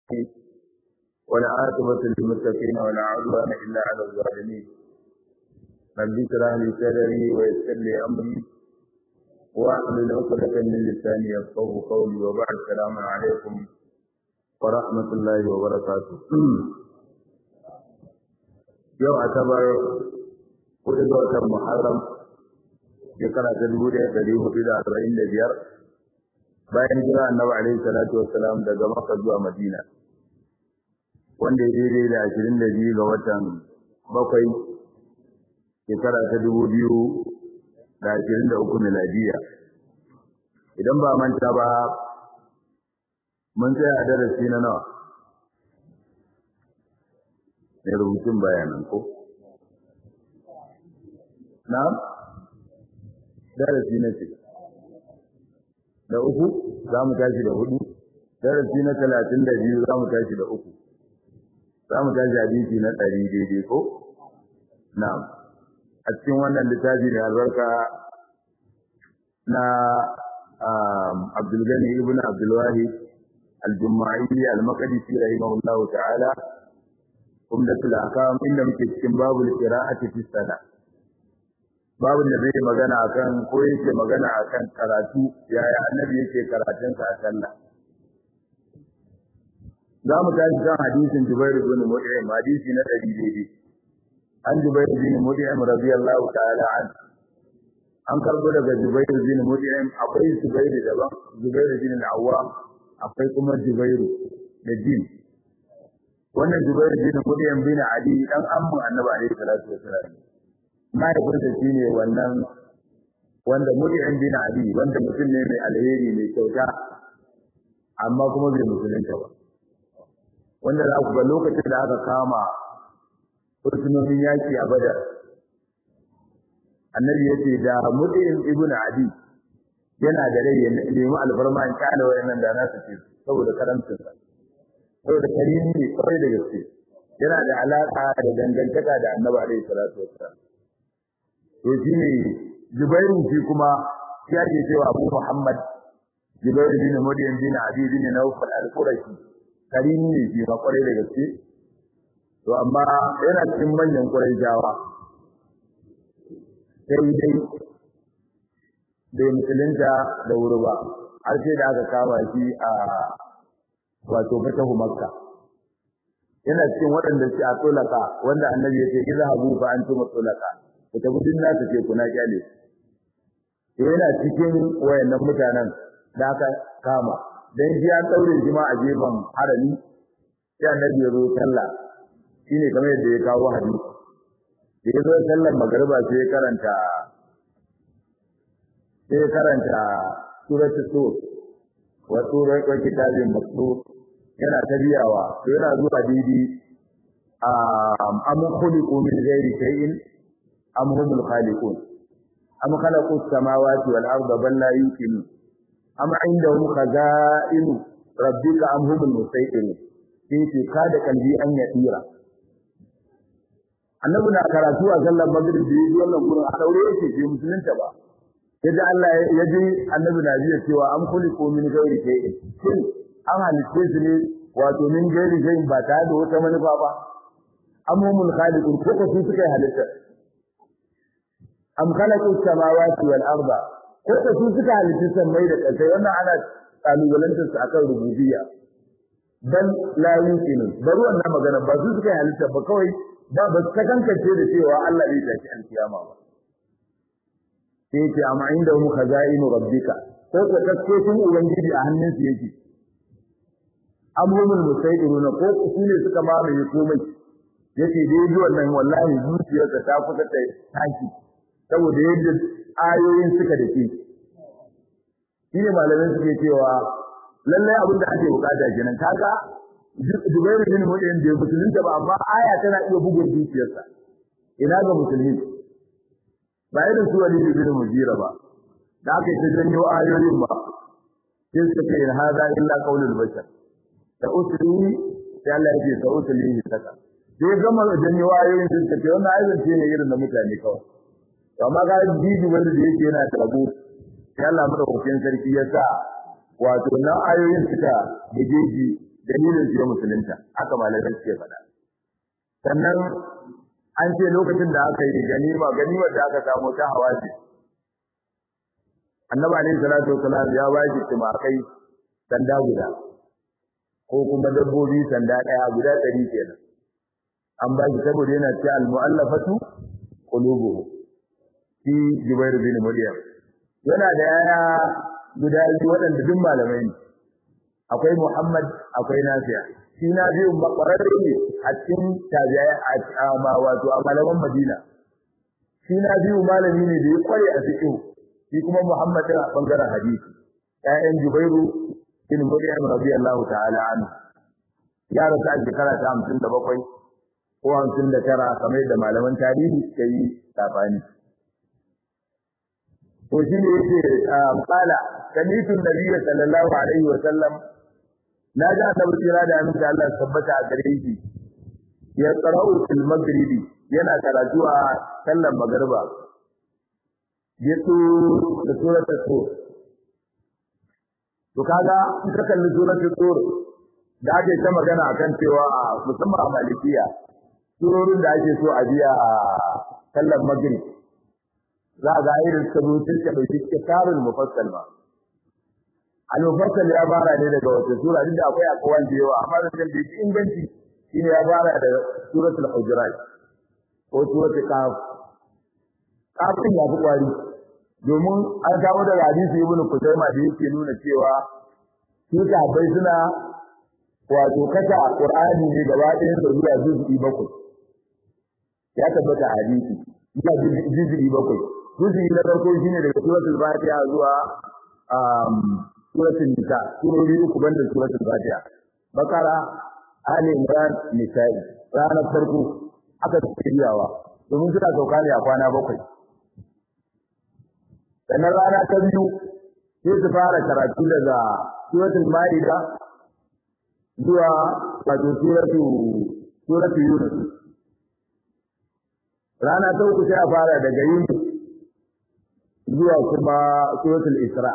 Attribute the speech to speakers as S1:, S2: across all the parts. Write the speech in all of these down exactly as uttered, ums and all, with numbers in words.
S1: والعاقبة للمتقين ولا عدوان إلا على الظالمين. رب اشرح لي صدري ويسر لي أمري واحلل عقدة من لساني يفقهوا قولي وبعد السلام عليكم ورحمة الله وبركاته. يوم اعتبر قدوة محرم shekara ta dubu ɗaya ɗari hudu da arba'in da biyar bayan jira annabi alaihi salatu wassalam daga Makka zuwa Madina, wanda ya daidai da ashirin da biyu ga watan bakwai shekara ta dubu biyu da ashirin da uku miladiya. Idan ba manta ba, mun tsaya a darasi na nawa ne rubutun bayanan ko na darasi na ce da uku za mu tashi da hudu, darasi na talatin da biyu za mu tashi da uku, za mu tashi hadisi na ɗari daidai ko na a cikin wannan littafi da albarka na Abdulgani ibn Abdulwahid al-Jummai al-Maqdisi rahimahullahu ta'ala, umdatul ahkam, inda muke cikin babul qira'ati fi salat, babu da zai magana akan ko yake magana akan karatu, yaya annabi yake karatun sa a sallah. Za mu tashi kan hadisin Jubair ibn Mut'im, hadisi na ɗari daidai. An Jubair ibn Mut'im radiyallahu ta'ala an an karbo daga Jubair ibn Mut'im, akwai Jubair daban, Jubair ibn al-Awwam, akwai kuma Jubair da Jin. Wannan Jubair ibn Mut'im bin Adi dan ammu annabi alaihi salatu wasallam. Mahaifinsa shi ne wannan wanda Mut'im bin Adi, wanda mutum ne mai alheri mai kyauta, amma kuma bai musulunta ba. Wanda za ku ga lokacin da aka kama fursunonin yaki a Badar, annabi ya ce da Mut'im ibn Adi yana da rai ya nemi alfarma in kana wayannan da na su ce saboda karamcinsa, saboda karimi ne kawai da gaske, yana da alaka da dangantaka da annabi alaihi salatu wassalam. To shi ne Jubairu, shi kuma ya ke cewa Abu Muhammad Jubairu bin Mut'im bin Adi bin Nawfal al-Qurashi, karimi ne shi ba kwarai da gaske, to amma yana cikin manyan Qurayshawa, sai dai bai musulunta da wuri ba, har sai da aka kama shi a wato fatahu Makka. Yana cikin waɗanda shi a tulaka, wanda annabi ya ce izhabu fa antum tulaka, ku tafi din nasu ce kuna kyale. Yana cikin wayannan mutanen da aka kama, dan shi an daure shi ma a gefen harami, sai annabi ya zo sallah, shine kamar yadda ya kawo hadisi. Da ya zo sallar magriba sai ya karanta sai ya karanta suratul tur wa suratul kitabin mastur, yana tabiyawa, to yana zuwa didi a am khuliqu min ghairi shay'in am humul khaliqun am khalaqu as-samawati wal arda bal la yuqinun am indahum khaza'in rabbika am humul musaytirun. Sai ce kada kalbi an yadira. Annabi na karatu a sallar maghrib da yi wannan gurin a daure yake ce musulunta ba. Yaji Allah ya ji annabi na jiya cewa am khuliqu min ghairi shay'in, shin an halitta su ne wato min ghairi shay'in ba tare da wata manufa ba, am humul khaliqun ko ko su suka halitta, am khalaqu samawati wal arda ko ko su suka halitta sammai da ƙasa. Wannan ana kalubalantar su akan rububiyya, dan la yumkinu, bari wannan magana ba su suka halitta ba, kawai ba ba ta kankance da cewa Allah zai tafi alkiyama ba. Sai ce amma inda mu khaza'inu rabbika, ko ko kaskocin ubangiji a hannun su yake, amrul musaydirun ko su ne suka mamaye komai. Yace dai ji wannan wallahi zuciyarsa ta kusa ta tashi saboda yadda ayoyin suka dake. Shine malamin suke cewa lallai abin da ake bukata kenan. Kaga Jubairu bin Mut'im bai musulunta ba, amma aya tana iya bugun zuciyarsa. Ina ga musulmi ba irin su Walid bin Mughira ba, da aka yi janyo ayoyin ba, sai suka yi hada illa qaulul bashar, da usuli sai Allah ya ce ta usuli saka. Sai gama janyo ayoyin sun ce wannan ayoyin ce ne irin na mutane kawai. To amma ga jiji wanda da yake yana tabo, sai Allah madaukakin sarki ya sa wato na ayoyin suka bugeji dalilin su ya musulunta aka malamai suke faɗa sannan an ce lokacin da aka yi ganima ganimar da aka samu ta hawaji annabi alaihi salatu wasalam ya ba shi tumakai sanda guda ko kuma dabbobi sanda daya guda ɗari kenan an ba shi saboda yana ce al-mu'allafatu qulubuhum fi Jubair bin Mut'im yana da yaya guda biyu waɗanda duk malamai ne akwai Muhammad akwai Nafi'a shi na biyu makwararre ne a cikin tabi'ai a ma wato a malaman Madina shi na biyu malami ne da ya kware a fiqh shi kuma Muhammad a bangaren hadisi ƴaƴan Jubairu bin Mut'im radiyallahu ta'ala anhu ya rasu a shekara ta hamsin da bakwai ko hamsin da tara kamar da malaman tarihi suka yi sabani to shi ne yake kala kanitu nabiyyi sallallahu alaihi wa sallam na ga annabi kira da annabi Allah tabbata a gare shi ya qara'u fil maghribi yana karatu a sallar magriba yato da suratul tur to kaga in ka kalli suratul tur da ake ta magana akan cewa musamman a malikiya surorin da ake so a biya a sallar maghrib za ga irin sabutin da bai cike tarin mufassal ba al-mufassal ya fara ne daga wata sura inda akwai akwan da yawa amma da da inganci shine ya fara da suratul hujurat ko suratul kaf kafin ya fi kwari domin an kawo da hadisi ibnu kuzaima da yake nuna cewa su bai suna wato kasa qur'ani ne gaba ɗayan da zuwa juz'i bakwai ya tabbata hadisi ya juz'i bakwai juz'i na farko shine daga suratul fatiha zuwa um suratul nisa surori uku banda suratul fatiha bakara ali imran nisa'i ranar farko aka tsiriyawa domin suna sauka ne a kwana bakwai sannan rana ta biyu sai su fara karatu daga suratul maida zuwa wato suratul suratul yunus rana ta uku sai a fara daga yunus zuwa kuma suratul isra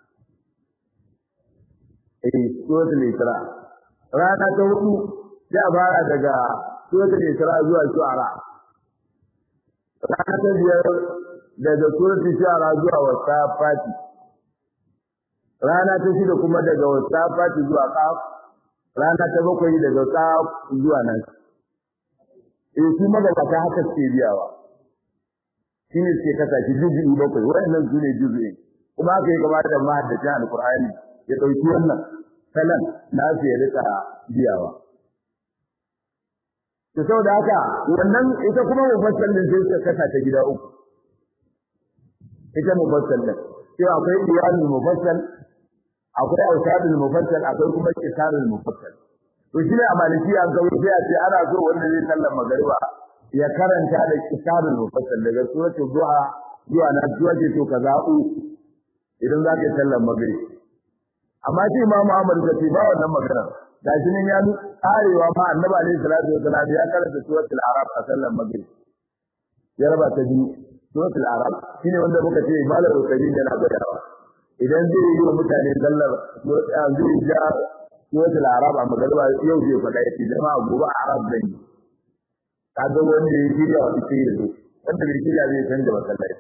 S1: eh suratul isra rana ta hudu sai a fara daga suratul isra zuwa shu'ara rana ta biyar daga suratul shu'ara zuwa wasafati rana ta shida kuma daga wasafati zuwa qaf rana ta bakwai daga qaf zuwa nan eh su magabata haka suke biyawa shine suke kasa shi juzu'i bakwai wannan sune juzu'i kuma haka ya kamata da mahaddaci alqur'ani ya dauki wannan salan na su ya rika biyawa to saboda haka wannan ita kuma mufassal din sai suka kasa ta gida uku ita mufassal din sai akwai iyalul mufassal akwai awsadul mufassal akwai kuma kisarul mufassal to shi ne a maliki an kawo sai a ce ana so wanda zai sallar magariba ya karanta da kisarul mufassal daga suratul duha zuwa na zuwa ce to kaza'u idan za ka sallar magariba amma shi Imam Ahmad da ce ba wannan magana gashi ne ya arewa ma Annabi alaihi salatu wasallam ya karanta suratul arab a sallar magariba ya raba ta biyu suratul arab shine wanda muka ce malar rukabi yana bayarwa idan zai yi wa mutane sallar zai ja suratul arab a magariba yau zai faɗa yake jama'a gobe arab zan yi kaga wanda ya shirya wa sai ya zo wanda bai shirya zai canza masallaci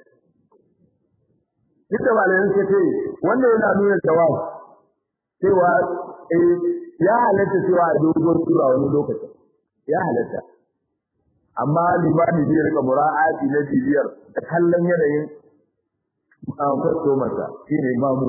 S1: duka malamin sai ce wanda yana nuna tawaf cewa eh ya halatta cewa a dogon sura wani lokacin ya halatta amma limami zai rika mura'ati na bibiyar da kallon yanayin kwastomarsa shi ne mamu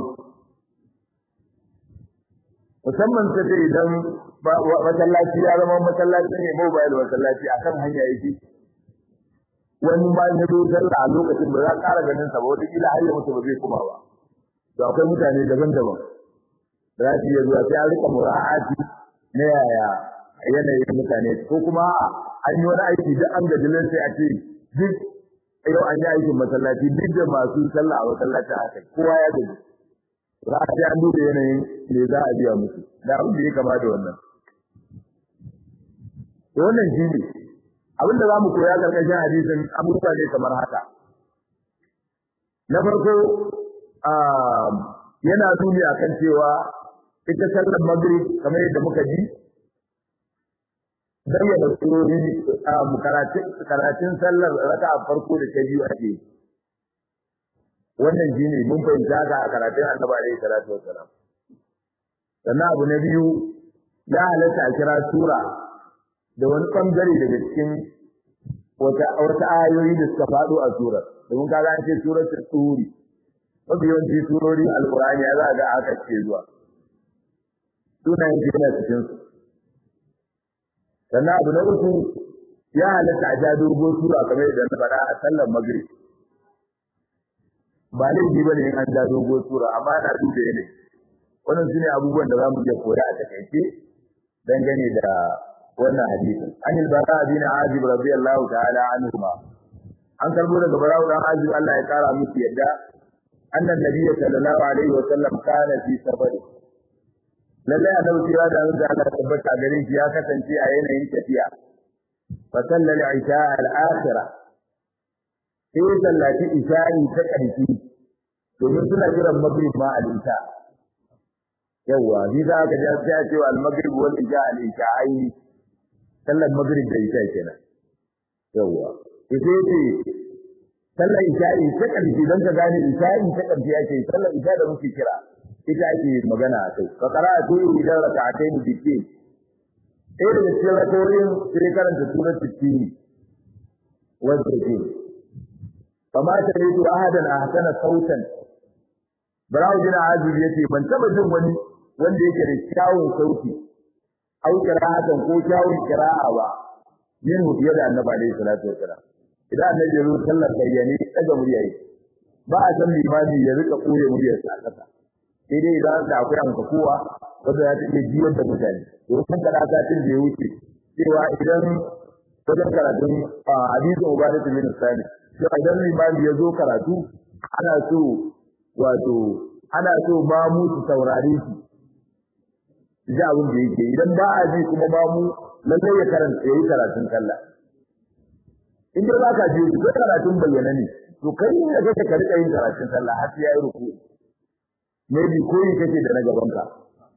S1: musamman ta ce idan masallaci ya zama masallaci ne mobile masallaci a kan hanya yake wani ma ya zo sallah a lokacin ba za a ƙara ganin sa ba wata kila har ya mutu ba zai kuma ba to akwai mutane daban-daban da za su iya zuwa sai an rika mura'ati na yaya yanayin mutane ko kuma an yi wani aiki duk an gajilin sai a ce duk yau an yi aikin masallaci duk da masu sallah a masallaci haka kowa ya gaji za a ce an duba yanayin me za a biya musu da abin da ya kama da wannan wannan shi ne abin da za mu koya karkashin hadisin abubuwa ne kamar haka na farko yana nuni akan cewa ita sallar maghrib kamar yadda muka ji bayyana surori a karatun karatun sallar raka'a farko da ta biyu ake wannan shine mun fahimta ga a karatun Annabi alaihi salatu wassalam sannan abu na biyu ya halatta a kira sura da wani bangare daga cikin wata wata ayoyi da suka faɗo a surar domin kaga an ce suratul turi mafi yawanci surori alqur'ani ya za ga aka ce zuwa sunayen yana cikin su sannan abu na uku ya halatta a ja dogon sura kamar yadda na faɗa a sallar maghrib ba laifi bane in an ja dogon sura amma na duba ne wannan shine abubuwan da zamu iya koya a takaice dangane da wannan hadisin an al-bara bin azib radiyallahu ta'ala anhu ma an karbo daga barau dan azib Allah ya kara miki yadda annan nabiyyi sallallahu alaihi wa sallam kana fi safari lalle a dauki da Allah Allah tabbata garin shi ya kasance a yanayin tafiya fa sallal isha al-akhirah sai sallati isha'i ta ƙarfi domin suna kiran maghrib ma al-isha yawa ni za ka ji sai a ce al-maghrib wal isha al-isha'ai sallar maghrib da isha kenan yawa sai ce sallar isha'i ta ƙarfi dan ka gane isha'i ta ƙarfi ake sallar isha da muke kira ita ake magana a kai fa qara'atu idan rak'atayn bikin sai da cikin rakawoyin sai karanta suratul tin wa zakin fama taridu ahadan ahsana sautan Barau bin Azib yace ban taba jin wani wanda yake da kyawun sauti au qira'atan ko kyawun qira'a ba yin hudiya da Annabi alaihi salatu wasalam idan Annabi ya zo sallar bayyane daga muryayi ba a san limami ya rika kore muryar sa kasa sai dai idan da akwai an kowa wanda ya take jiyar da mutane to kan karata tin da ya wuce cewa idan wajen karatun hadisin Ubadah bin Sani sai idan limami ya zo karatu ana so wato ana so ba mu su saurare shi ji abin da yake idan ba a ji kuma ba mu lalle ya karanta yayi karatun sallah in dai ba ka ji ko karatun bayyana ne to kai ne kake ka rika yin karatun sallah har sai yayi ruku maybe koyi kake da na gaban ka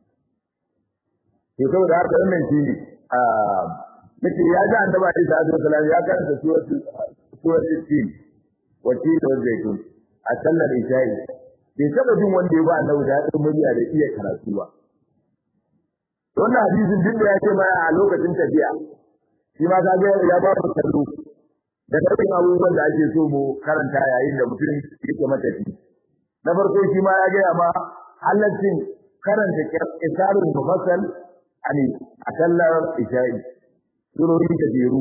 S1: to saboda haka wannan shi ne a nake ya ga annabi sallallahu alaihi wasallam ya karanta suratul suratul tin wati da zaitun a sallar isha'i bai saba jin wanda ya ba annabi da ya murya da iya karatu ba wannan hadisin din da ya ce mai a lokacin tafiya shi ma ka ga ya ba mu kallo da dukkan abubuwan da ake so mu karanta yayin da mutum yake matafi na farko shi ma ya ga ma halaccin karanta isarul mufassal ani a sallar isha'i surori da jeru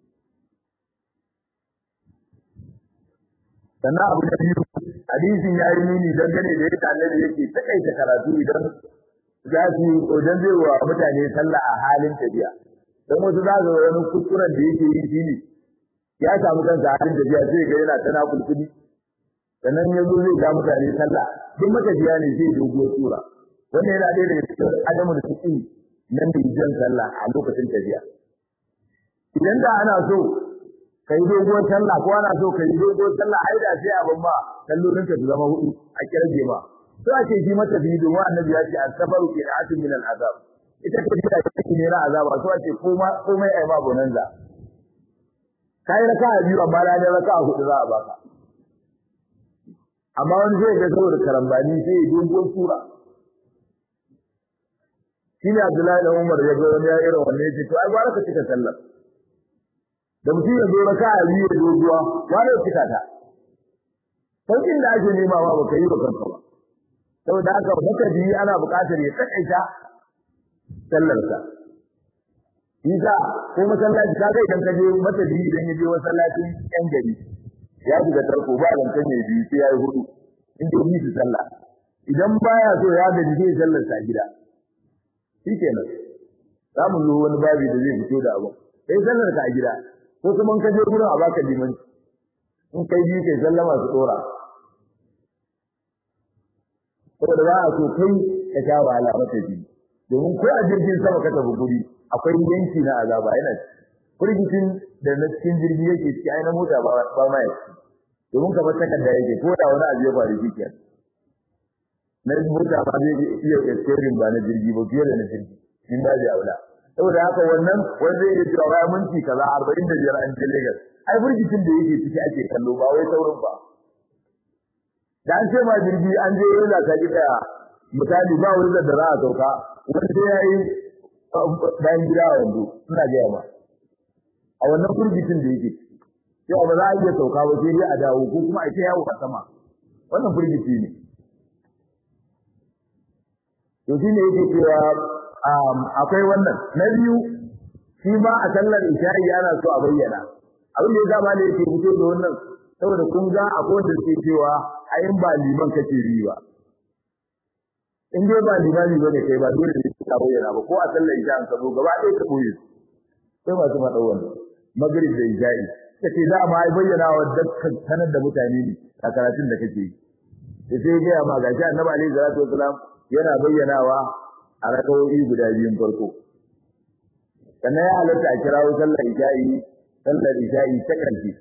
S1: sannan abu da biyu hadisin ya yi nuni dangane da yadda annabi yake takaita karatu idan za su idan zai wa mutane sallah a halin tafiya don wasu za su wani kuskuren da yake yi shine ya samu kansa a halin tafiya sai ga yana tana kulkuli sannan ya zo zai ga mutane sallah duk matafiya ne sai doguwar sura wannan yana ɗaya daga cikin adamu da suke nan da jan sallah a lokacin tafiya idan da ana so kai dogon sallah ko ana so kai dogon sallah ai da sai abin ba sallolin ka zama hudu a kirge ma to ake ji mata bidu wa annabi ya ce as-safaru qira'atun min al-azab ita ce da take ne na azaba to ake koma komai ai ma bonanza kai raka'a biyu amma da raka'a hudu za a baka amma wani zai ga saboda karambani sai dogon sura shine Abdullahi da Umar ya ga wani ya irin wannan yace to ai gwara ka cika sallar da mutum ya zo raka'a biyu da doguwa wani cika ta saukin da ake nema ba baka yi ba kanka ba saboda haka baka bi ana buƙatar ya takaita sallar sa Isa ko masallaci ka ga idan ka je mata bi idan ya je masallacin yan gari ya shiga tarko ba dan kan yayi biyu sai yayi hudu inda yi su sallah idan baya so ya ga zai sallar sa gida shikenan zamu zo wani babi da zai fito da abu sai sallar ka a gida ko kuma ka je gurin a baka liman in kai bi kai sallama su dora saboda ba a so kai ka sha wahala mata bi domin ko a jirgin sama ka tafi guri akwai yanki na azaba yana furgitin da na cikin jirgi yake ciki ai na mota ba ba mai domin ka bar takarda yake ko da wani abu ya faru shikenan na mota ba zai iya escape ba na jirgi ba fiye da na jirgi in ba zai aula saboda haka wannan wanda yake cewa wai minti kaza arba'in da biyar an je Lagos ai burgitin da yake ciki ake kallo ba wai saurin ba da an ce ma jirgi an je yana ka ji daya misali ba wani da za a sauka wanda yayi bayan gida wando ina ga ma a wannan burgitin da yake sai ba za a iya sauka ba sai dai a dawo ko kuma a ce yawo a sama wannan burgiti ne to shine yake cewa akwai wannan na biyu shi ma a sallar isha'i yana so a bayyana abin da ya zama ne yake fito da wannan saboda kun ga akwai wanda suke cewa ayin ba liman kake riwa in dai ba limani bane kai ba dole ne ka bayyana ba ko a sallar isha'i ka zo gaba ɗaya ka koyi sai masu faɗa wannan magrib da isha'i kace da ma ai bayyana wa dukkan sanar da mutane ne a karatun da kake yi sai ga ma gashi annabi alaihi salatu wasalam yana bayyanawa a rakawoyi guda biyun farko sannan ya halatta a kirawo sallar isha'i sallar isha'i ta ƙarshe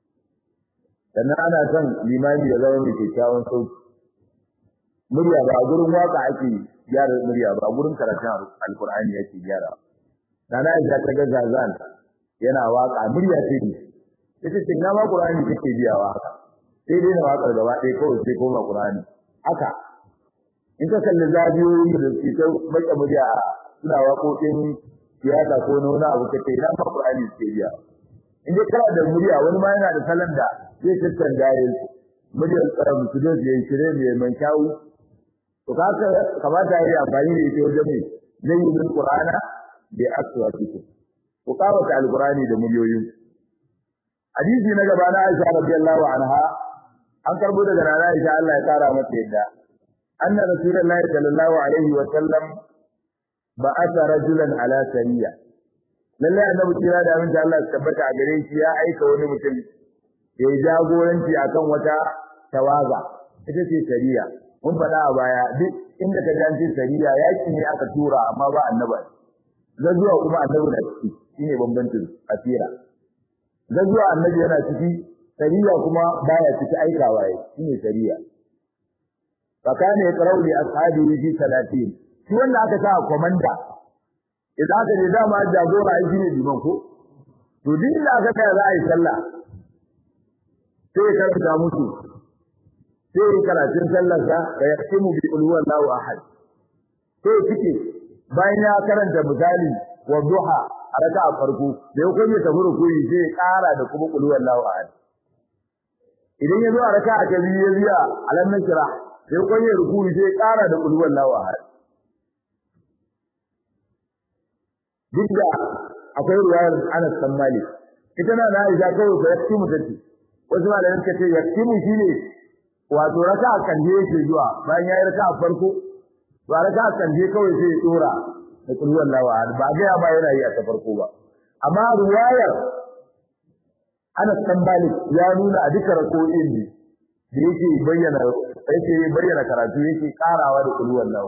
S1: sannan ana son limami ya zama mai kyakkyawan sauki murya ba a gurin waka ake gyara murya ba a gurin karatun alkur'ani ake gyara nana aisha ta ga zazan yana waka murya ce ne ita ce na ma qur'ani take biyawa haka sai dai na wakar gaba ɗaya kawai sai koma qur'ani haka in ka kalli zabiyoyi da su ta baka murya suna waƙoƙin siyasa ko na wani abu kake na ma qur'ani ke biya in dai kana da murya wani ma yana da salon da zai tattan gare muryar tsaron su da zai shirye mai man kyawu to kaka kamata yi amfani da ita wajen mai zai yi min qur'ana bi aswatiku ko kawo ta alqur'ani da muryoyin hadisi na gaba na Aisha radiyallahu anha an karbo daga nana Aisha Allah ya kara mata yadda anna rasulullahi sallallahu alaihi wa sallam ba'atha rajulan ala sariya lalle annabi kira da mun Allah ya tabbata a gare shi ya aika wani mutum ya jagoranci akan wata tawaga ita ce sariya mun faɗa a baya duk inda ka ji sariya yaki ne aka tura amma ba annabi zazuwa kuma annabi da ciki shine bambancin asira zazuwa annabi yana ciki sariya kuma baya ciki aikawa yayi shine sariya fakane yaqra'u li ashabihi fi salatin shi wanda aka sa komanda idan aka ne dama jagora ai shine liman ko to din da aka kai za a yi sallah sai ka karanta musu sai karatun sallarsa da ya tsimu bi ulwallahu ahad sai kike bayan ya karanta misali wa duha a raka'a farko da yau ne tafi rukuyi sai ƙara da kuma ulwallahu ahad idan ya zo a raka'a ta biyu ya biya alam nasra sai kun yi rukuyi sai ƙara da ulwallahu ahad duk da akwai ruwayar Anas bin Malik ita na Aisha kawai ko yakti mutati wasu malaman ka ce yakti mu shine wato raka'a kan je yake zuwa bayan ya yi raka'a farko to raka'a kan je kawai sai ya dora da kullu wallahu ahad ba ga ya ba yana yi a ta farko ba amma ruwayar Anas bin Malik ya nuna a duka rako'in ne da yake bayyana yake bayyana karatu yake karawa da kullu wallahu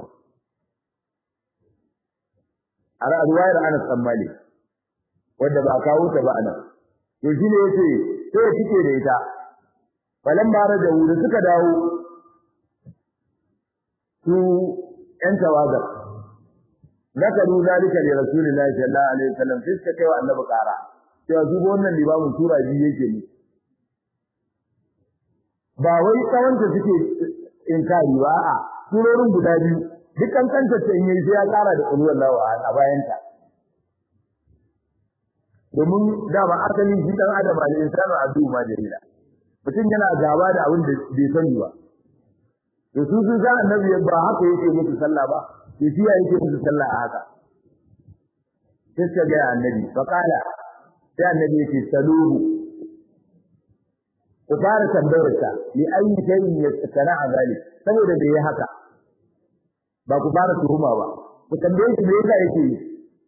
S1: a ruwayar Anas bin Malik wanda ba kawo ta ba anan to shine yace sai kike da ita falan bara da wuri suka dawo su yan tawaga zakaru zalika li rasulillahi sallallahu alaihi wasallam sai suka kai wa annabi kara cewa su wannan limamin sura biyu yake ne ba wai kawanta suke inkari ba a surorin guda biyu dukkan kanta ce in yayi sai ya kara da kullu wallahu a bayanta domin dama asali shi dan adam ne insanu adu ma jarila mutum yana gaba da abin da bai sani ba to su sun san annabi ba haka yake musu sallah ba to shi yake musu sallah a haka sai ka ga annabi fa kala sai annabi yake saluhu ku fara tambayarsa li ayi shay'in yasana'a zalik saboda da yayi haka ba ku fara tuhuma ba ku tambaye shi me yasa yake yi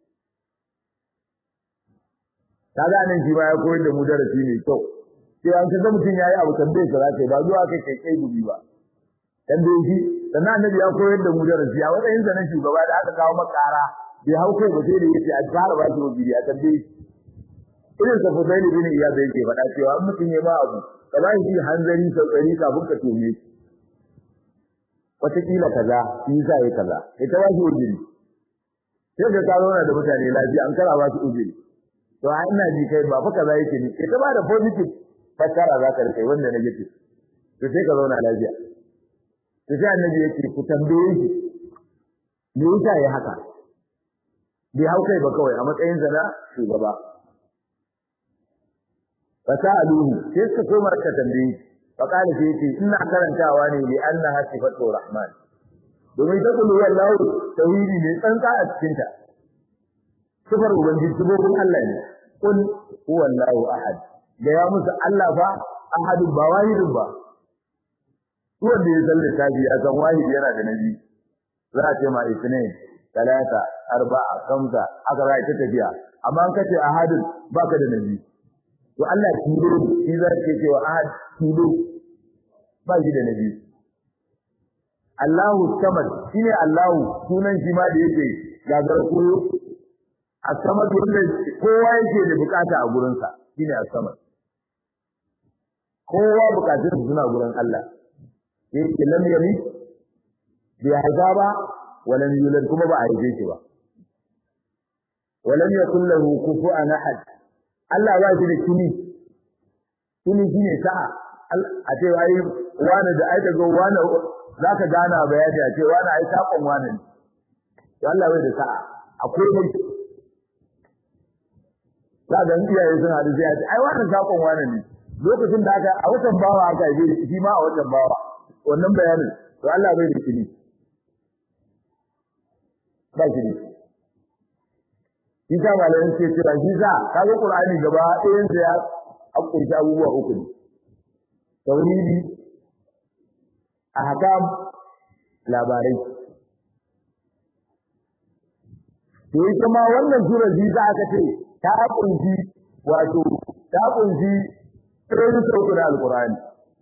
S1: kaga nan shi ba ya koyar da mu darasi ne to sai an kaga mutun yayi abu tambaye sa zaka ba zuwa kai kai kai dubi ba tambaye shi sannan annabi ya koyar da mu darasi a wajen sa na shugaba da aka kawo makara bai hau kai ba sai da yace a fara ba shi wajiri a tambaye irin sa Fudaili bin Iyad da yake faɗa cewa in mutun ya ba abu ka ba shi hanzari saukari kafin ka tome wataƙila kaza shi za yi kaza kai ta wasu ujiri sai ka karo na da mutane lafiya an kara ba su ujiri to a ina ji kai ba fa kaza yake ni kai ta ba da positive fassara za ka rike wanda negative to sai ka zauna lafiya to sai annabi yake ku tambaye shi me yasa ya haka bai hau kai ba kawai a matsayin sa na shugaba fasaluhu sai suka koma ka tambaye faqala sai yace ina karantawa ne li annaha sifatu rahman domin ta kullu wallahu tauhidi ne tsantsa a cikin ta sifar ubangiji sifofin Allah ne kul huwallahu ahad da ya musu Allah ba ahadun ba wahidun ba wanda ya zalle tabi a kan wahidi yana da nabi za a ce ma isnin talata arba'a khamsa aka rai ta tafiya amma an kace ahadun baka da nabi to Allah tilo shi za ke cewa ahad tilo ba shi da nabi Allahu samad shine Allahu sunan shi ma da yake gagar koyo as-samad wanda kowa yake da bukata a gurin sa shine as-samad kowa bukatun suna gurin Allah yake lam yali bi azaba walam yulad kuma ba a haife shi ba walam yakul lahu kufuwan ahad Allah ba shi da kini kini shine sa'a a ce ai wani da ai daga wani zaka gana bayani a ce wani ai sakon wani ne to Allah bai da sa'a akwai mai za ga iyaye suna da sai ai wani sakon wani ne lokacin da aka a watan bawa aka yi shi ma a watan bawa wannan bayanin to Allah bai da kini ba shi ne Isa malamin ce cewa Isa kaga Qur'ani gaba ɗayan sa ya akunta abubuwa uku ne. Tauhidi, ahkam, labarai. To ita ma wannan sura Isa aka ce ta kunji wato ta kunji ɗayan sauƙi na Al-Qur'ani.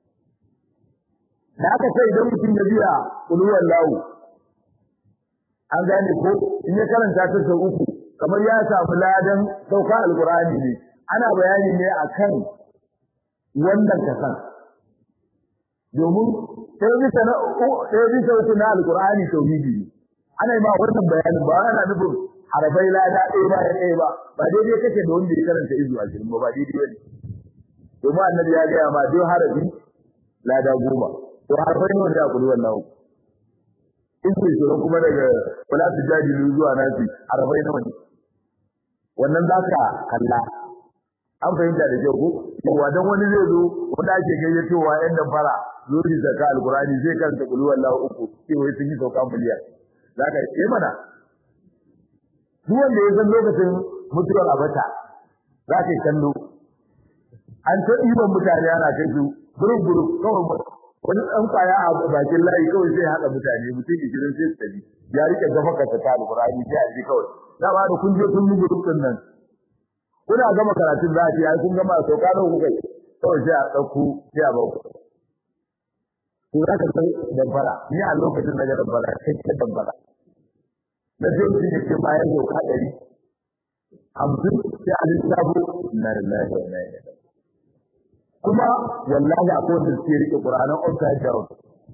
S1: Da aka ce idan mutum ya biya ƙuluwar lawu an gane ko in ya karanta ta sau uku kamar ya samu ladan sauka alqur'ani ne ana bayani ne akan wannan kasan domin sai bisa na sai bisa wata na alqur'ani tauhidi ana yi ma wannan bayani ba ana nufin harafai lada ɗaya ba ɗaya ba ba daidai kake da wanda ya karanta izu a cikin ba ba daidai bane domin annabi ya ga ma dai harafi lada goma to harafai ne wanda ya kudi wannan in ce kuma daga kula da jajilu zuwa nasi harafai nawa ne wannan zaka kalla an fahimta da kyau ko yawa dan wani zai zo wanda ake gayyatowa yan da fara zo ji zakka alqurani zai karanta kulu wallahu uku sai wai sun yi sauka miliyan zaka yi mana duk wanda ya san lokacin mutuwar abata zaka kallo an ta iban mutane ana kai su gurub gurub kawai wani dan kwaya a bakin layi kawai sai hada mutane mutum ishirin sai su tafi ya rike gafaka ta alqurani sai a ji kawai da ba da kun je kun yi gurubin nan kuna gama karatun za a ce ai kun gama sauka da ku kai kawai sai a dauko sai a bauku ko za ka san dabbara ni a lokacin da ga dabbara sai ka dabbara da zai ci ne ke bayan sauka dari hamsin sai a lissafo na lillahi wa inna ilaihi kuma wallahi akwai wanda suke rike Qur'anin upside down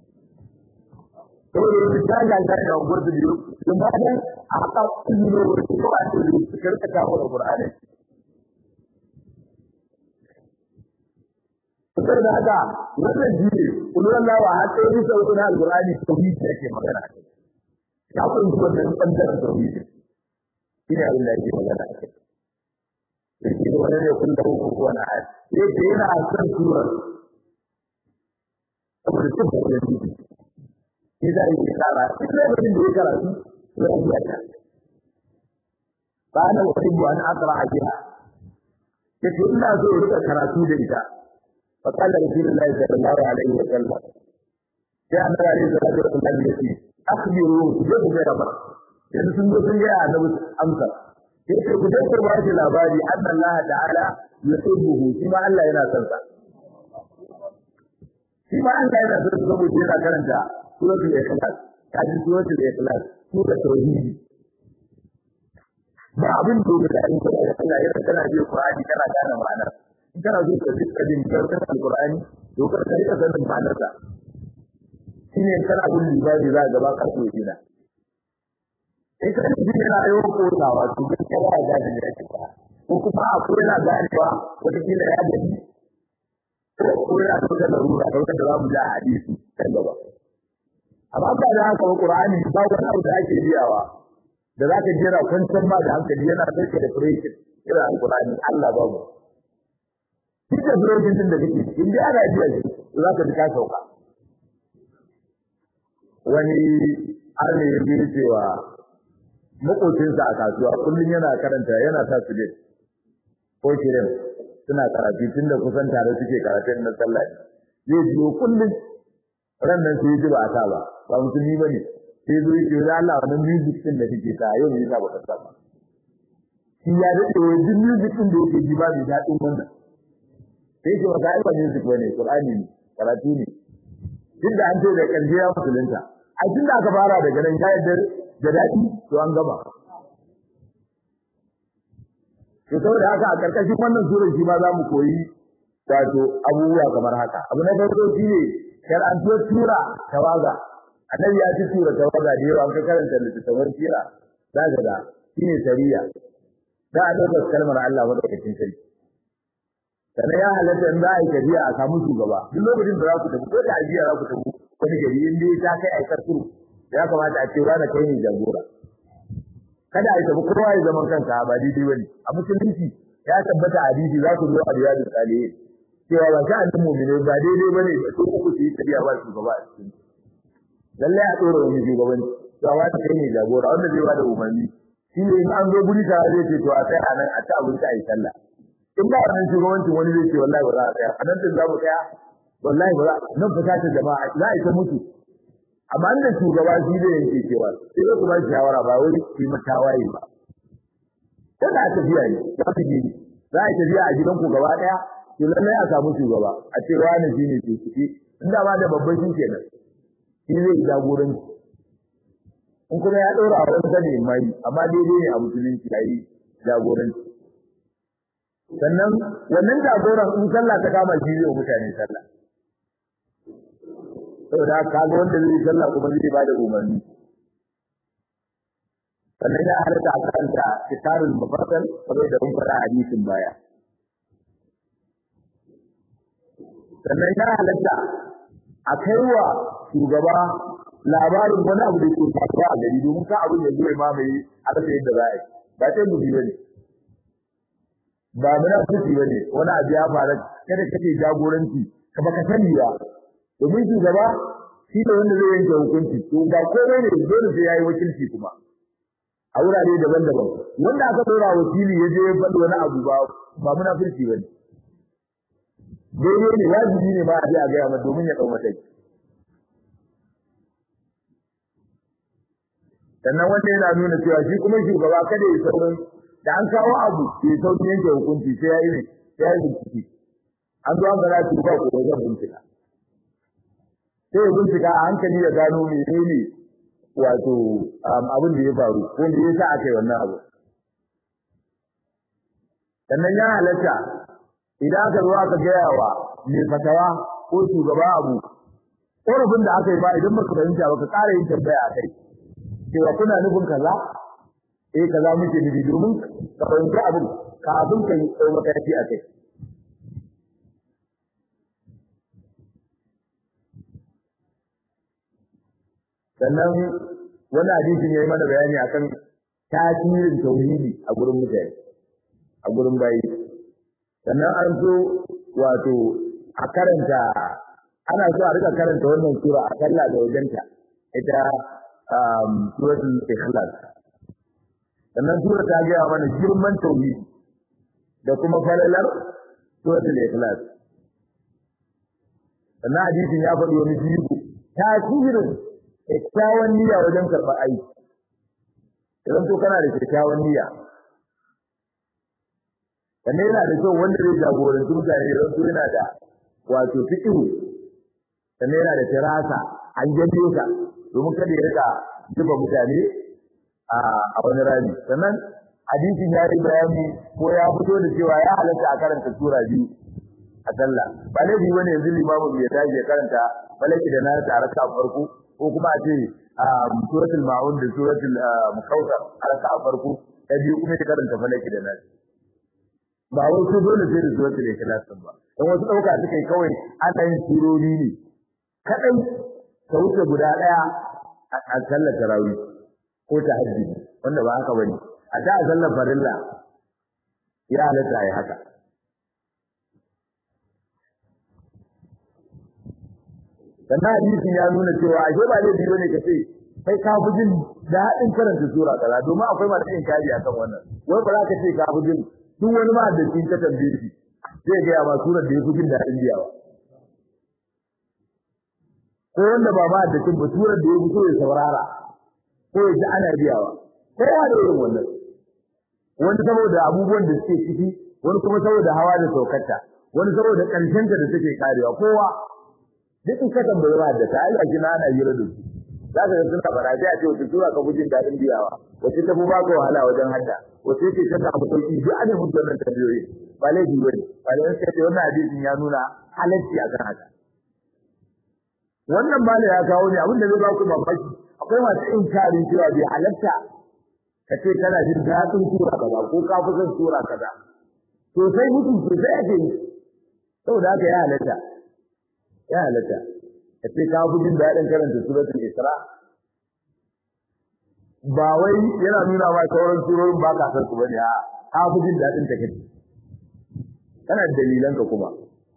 S1: to ne ta ga ga da gurbin biyu kuma dan a haka kullu ne ko a cikin karka ta Qur'ani sai da haka wannan jini kullu Allah wa hatta yi sautin al-Qur'ani tauhid yake magana ya kun ji wannan bangaren tauhid ina Allah yake magana yake wannan ne kun da ku ko na yake yana san sura saboda tabbata ne idan yake tsara sai wani da ya karatu sai ya ta bana wani bu an akra ajiha yake ina so rika karatu da ita fa qala rasulullahi sallallahu alaihi wa sallam ya annabi alaihi salatu wa sallam yake akhbiru jabu garaba yanzu sun zo sun ga annabi amsa yake ku da ba shi labari Allah ta'ala yuhibbuhu shi ma Allah yana son sa shi ma Allah yana son sa saboda yana karanta suratul ikhlas kaji suratul ikhlas sura tauhid ba abin da da in ka Allah yana kana ji Qur'ani kana gane ma'ana in kana zo ka ji kadin karanta Qur'ani to ka sai ka san ma'anar sa shi shine kana bin libadi za ga ba ka so gida in ka ji yana yau ko tawa to gaskiya ba ga da yake ba ko kuma akwai yana ganewa wata kila ya gani ko yana da larura da wata da zamu da hadisi kan gaba amma ba da haka Qur'ani ba wani abu da ake biyawa da zaka jira kwantar ma da hankali yana dauke da pressure ira Qur'ani Allah babu duk da pressure din da kake in dai ana biya shi zaka ji ka sauka wani arne ya bi cewa makocinsa a kasuwa kullum yana karanta yana sa su dai ko kiran suna karatu tunda kusan tare suke karatun na sallah zai ji kullum ran nan sai ji ba ta ba ba musulmi bane sai zo yi da Allah wannan music din da kike ta yau ne ba ta ba shi ya da duk music din da yake ji ba da dadin wannan sai ce wata ai ba music bane Qur'ani ne karatu ne duk da an ce da kanjiya musulunta a tun da aka fara daga nan ya yarda da dadi to an gaba to saboda haka a karkashin wannan sura shi ma zamu koyi wato abubuwa kamar haka abu na farko shine shar'antuwar tura tawaga annabi ya ci tura tawaga da yawa ka karanta littafin sira daga da shine sariya da a dauka kalmar Allah madaukakin sai sannan ya halatta in za a yi tafiya a samu shugaba duk lokacin da za ku tafi ko da ajiya za ku tafi wani gari in dai ta kai aikar turu ya kamata a ce wani kai ne jagora kada a yi tafi kowa ya zaman kanka ba daidai bane a musulunci ya tabbata hadisi za ku zo a riyadu salihin cewa ba ta annabi mu'mini ba daidai bane ko ku ci tafiya ba shugaba a cikin lalle a tsoro wani shugabanci to a wata kai ne jagora wanda zai ba da umarni shi ne in an zo guri ta zai ce to a sai a nan a ta abinci a yi sallah in ba wannan shugabancin wani zai ce wallahi ba za a tsaya a nan din za mu tsaya wallahi ba za nan fita ta jama'a za a yi ta mutu amma inda shugaba shi zai yanke cewa sai ku ba shi shawara ba wai ki mata waye ba kada a tafiya ne za ku ji za a tafiya a gidanku gaba daya to lallai a samu shugaba a ce wani shine ke ciki inda ma da babban shi kenan shi zai jagoranci in kuma ya dora a wani sani mai amma daidai ne a musulunci yayi jagoranci sannan wannan jagoran in sallah ta kama shi zai mutane sallah saboda kaga wanda zai sallah kuma zai ba da umarni sannan ya halatta a karanta kitabul mufassal kamar da mun fara hadisin baya sannan ya halatta a kaiwa shugaba labarin wani abu da ke faruwa a gari domin ka abin da zai mamaye a rasa yadda za a yi ba sai mu biyo ne ba muna fushi bane wani abu ya faru kada kake jagoranci ka baka sani ba domin shugaba shi ne wanda zai yanke hukunci to ba komai ne dole sai yayi wakilci kuma a wurare daban-daban wanda aka dora wakili ya je ya faɗi wani abu ba ba munafurci bane daidai ne wajibi ne ma a je a gaya masa domin ya ɗau mataki sannan wanda yana nuna cewa shi kuma shugaba kada ya saurin da an kawo abu ya saurin yanke hukunci sai ya yi ne sai ya yi bincike an zo an gana shi ba ko wajen bincika sai ya bincika a hankali ya gano menene wato abin da ya faru ko me yasa aka yi wannan abu sannan ya halatta idan aka zo aka gaya wa mai fatawa ko shugaba abu ƙorafin da aka yi ba idan baka fahimta ba ka ƙara yin tambaya a kai cewa kuna nufin kaza eh kaza muke nufi domin ka fahimci abin kafin ka yi tsawo mataki a kai sannan wani hadisin yayi mana bayani akan tasirin tauhidi a gurin mutane a gurin bayi sannan an so wato a karanta ana so a rika karanta wannan sura a sallah da wajenta ita um suratul ikhlas sannan sura ta ga mana girman tauhidi da kuma falalar suratul ikhlas sannan hadisin ya faɗi wani jigo tasirin kyakkyawan niyya wajen karɓar aiki idan to kana da kyakkyawan niyya sannan yana da kyau wanda zai jagoranci mutane idan to yana da wato fiqhu sannan yana da tirasa an jabe ka domin kada ya rika zuba mutane a wani rami sannan hadisin ya yi bayani ko ya fito da cewa ya halatta a karanta sura biyu a sallah ba laifi bane yanzu limamin ya tashi ya karanta falaki da nas a raka'a farko ko kuma a ce suratul ma'un da suratul mukawthar a raka'a farko ta biyu kuma ta karanta falaki da nas ba wai su dole sai da suratul ikhlas ba dan wasu dauka suke kawai ana yin surori ne kadai ka wuce guda daya a sallar tarawih ko tahajjud wanda ba haka bane a ta sallar farilla ya halatta ai haka sannan hadisin ya nuna cewa ashe ba laifi bane ka ce kai ka fi jin daɗin karanta sura kaza domin akwai masu yin kari akan wannan wai ba za ka ce ka fi jin duk wani ma da cikin ka tambaye shi zai ga ya ma surar da ya fi jin daɗin biyawa ko wanda ba ma da cikin ba surar da ya fi so ya saurara ko ya ji ana biyawa ko ya da irin wannan wani saboda abubuwan da suke ciki wani kuma saboda hawa da saukarta wani saboda ƙarshenta da take karewa kowa duk in ka tambaye ba da ta Allah kina ana hira da su za ka ga suna fara sai a ce wata sura ka bujin dadin biyawa wace ta fi ba ka wahala wajen hadda wace ce ta samu sauki duk ana mun wannan tambayoyi ba laifi bane ba da sai ce wannan hadisin ya nuna halacci akan haka wannan bala ya kawo ne abin da zai ba ku mamaki akwai masu inkarin cewa bai halatta ka ce kana jin dadin sura kaza ko ka fi son sura kaza to sai mutum sosai ake yi saboda haka ya halatta ya halatta kace ka fi jin daɗin karanta suratul Isra ba wai yana nuna ma sauran surorin ba ka san su bane a ka fi jin daɗin ta kace kana da dalilan ka kuma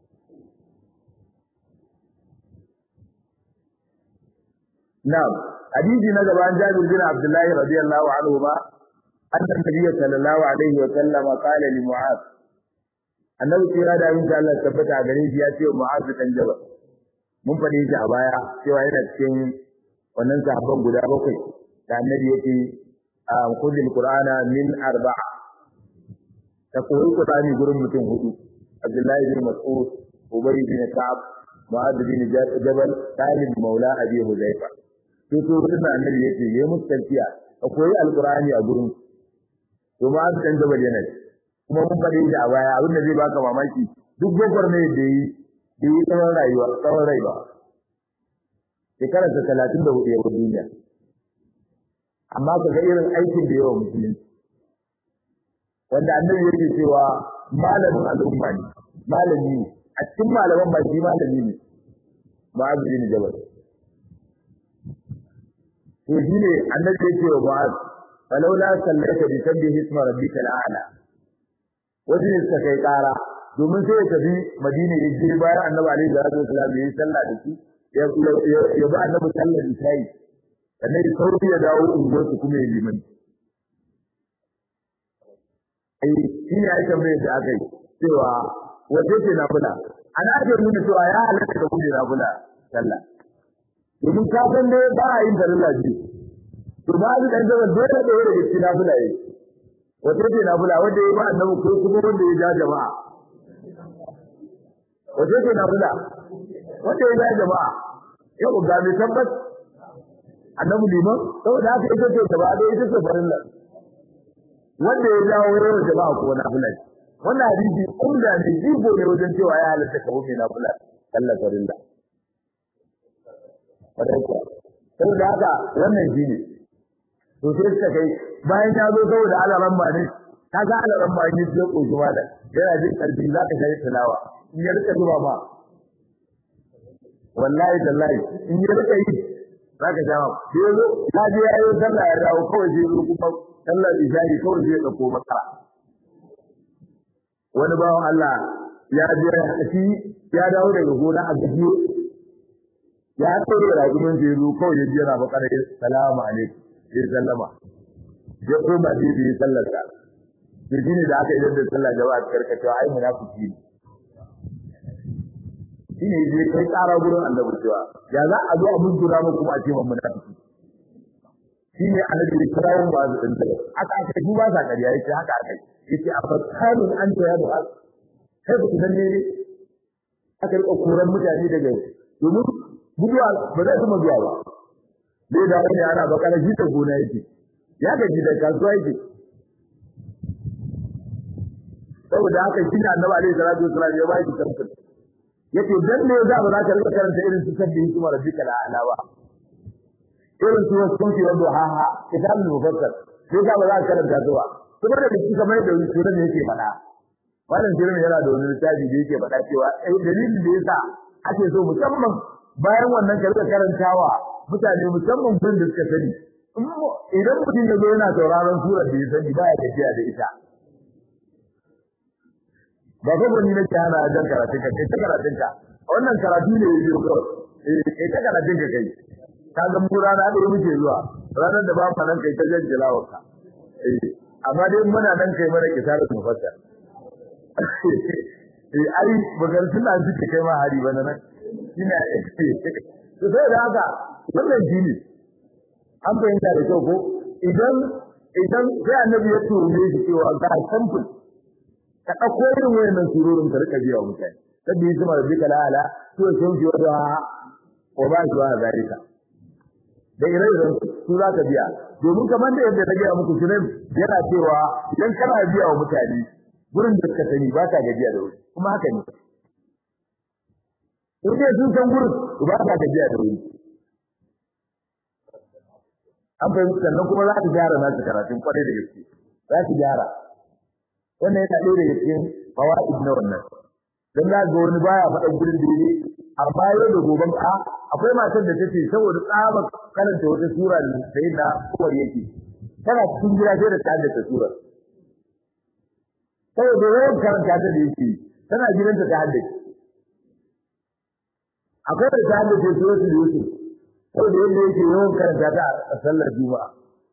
S1: na'am hadisi na gaba an Jabir bin Abdullah radiyallahu anhu ba anna nabiyyi sallallahu alaihi wa sallam qala li Mu'adh annabi kira da yin Allah tabbata gare shi ya ce Mu'adh dan Jabal mun faɗi shi a baya cewa yana cikin wannan sahabban guda bakwai da annabi yake a kullul qur'ana min arba'a ta koyi qur'ani gurin mutum hudu Abdullahi bin Mas'ud Ubay bin Ka'ab Mu'adh bin Jabal Talib Maula Abi Hudayfa to to wannan annabi yake yayi mustafiya ta koyi alqur'ani a gurin to Mu'adh dan Jabal yana kuma mun faɗi shi a baya abin da zai baka mamaki duk gofar ne da yi da yi tsawon rayuwa tsawon rai ba shekara ta talatin da hudu yawon duniya amma ka ga irin aikin da yawan musulunci wanda annabi yake cewa malamin al'umma ne malami ne a cikin malaman ba shi malami ne Mu'adh bin Jabal to shi ne annabi yake wa Mu'adh falawla sallaita bi sabbihi isma rabbika al'ala wajen suka kai kara domin sai ya tafi Madina ya je bayan Annabi alaihi salatu wasallam ya yi sallah da shi ya ya ba Annabi sallar isha'i sannan sauri ya dawo unguwar su kuma ya liman ai shi ne aka mai da aka yi cewa wace ce na kula ana ake nuna cewa ya halatta da kuma na kula sallah domin ka san dai ba a yin farilla biyu to ba a dan da dole da wani da cikin nafila yi wace ce na kula wanda ya ba Annabi ko kuma wanda ya ja jama'a wace ce na kula wanda ya ja jama'a yau ga mai tabbas Annabi liman saboda haka ita ce gaba da ita ce farilla wanda ya jawo yawan jama'a ko na kula wannan hadisi umda ne jibo ne wajen cewa ya halatta ka wuce na kula sallar farilla saboda haka wannan shine to sai suka kai bayan ya zo saboda alaran ba ne kaga alaran ba ne sai ko kuma da yana jin karfi za ka gare tilawa in ya rika zuba ma wallahi tallahi in ya rika yi za ka jawo sai zo ka je yayi sallah ya dawo kawai sai zo kuma sallar isha'i kawai sai ya dauko makara wani bawan Allah ya je shi ya dawo daga gona a gajiyo ya tsoro da gumin sai zo kawai ya jira bakara salamu alaikum sai sallama ya koma da yi sallar sa to shine da aka idan da sallah jama'a karkacewa ai munafiki ne shine je kai tsara gurin Allah cewa ya za a zo a mun jira mu kuma a ce mun munafiki shine annabi da kirawun ba su dinta aka aka ji ba sa kariya yace haka aka yace afakanun anta ya du'a kai ku dan ne aka rika koran mutane daga domin guduwa ba zai kuma zuwa ba dai da wani ana bakara shi ta gona yake ya gaji da kasuwa yake saboda haka shi ne annabi alaihi salatu wasallam ya ba shi kamfin yace dan ne za ba za ka rika karanta irin su sabbi kuma rabbika la ala ba irin su wasu kuma wanda ha ha kitabul mufassal sai ka ba za ka karanta zuwa kuma da shi kamar da wani sura ne yake faɗa wannan sura yana da wani littafi da yake faɗa cewa eh dalilin da yasa ake so musamman bayan wannan ka rika karantawa mutane musamman gurin da suka sani idan mutum ya zo yana sauraron surar da ya sani ba ya gajiya da ita ba ko ni nake hana jan karatun ka kai ta karatun ka wannan karatu ne yake ko eh kai ta karatun ka kai ka ga mu rana da muke zuwa ranar da ba fa nan kai ta jan tilawar ka eh amma dai muna nan kai mana kitabul mufassal eh ai bugan suna suke kai ma hari bana nan ina to sai da haka wannan jini an fahimta da kyau ko idan idan sai annabi ya turo shi cewa ga sample ka dauko irin wayannan surorin ka rika biya mutane sabbi isma rabbika la ala to sun ji wada ko ba shi wa zalika da irin su za ka biya domin kamar da yadda ta gaya muku sunan yana cewa idan kana biya wa mutane gurin da suka sani ba ka gajiya da wuri kuma haka ne in dai sun san gurin ba ka gajiya da wuri an fahimci sannan kuma za ka gyara nasu karatun kwarai da gaske za ka gyara wannan yana ɗaya daga cikin fawaid na wannan dan za ga wani baya faɗan gurin da yake amma yau da goben a akwai matar da take saboda tsaba karanta wata sura da sai da kowar yake tana cikin gida sai da ta da sura saboda yawan karanta ta da yake tana gidanta ta haddace akwai da ta haddace suratul yusuf saboda yadda yake yawan karanta ta a sallar juma'a